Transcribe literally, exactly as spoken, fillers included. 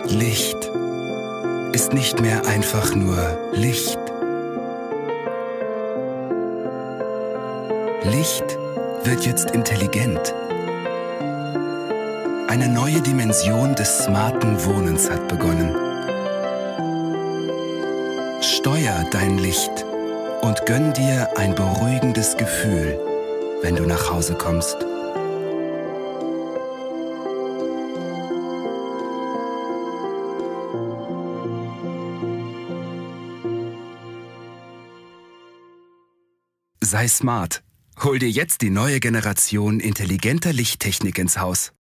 Licht ist nicht mehr einfach nur Licht. Licht wird jetzt intelligent. Eine neue Dimension des smarten Wohnens hat begonnen. Steuer dein Licht und gönn dir ein beruhigendes Gefühl, wenn du nach Hause kommst. Sei smart. Hol dir jetzt die neue Generation intelligenter Lichttechnik ins Haus.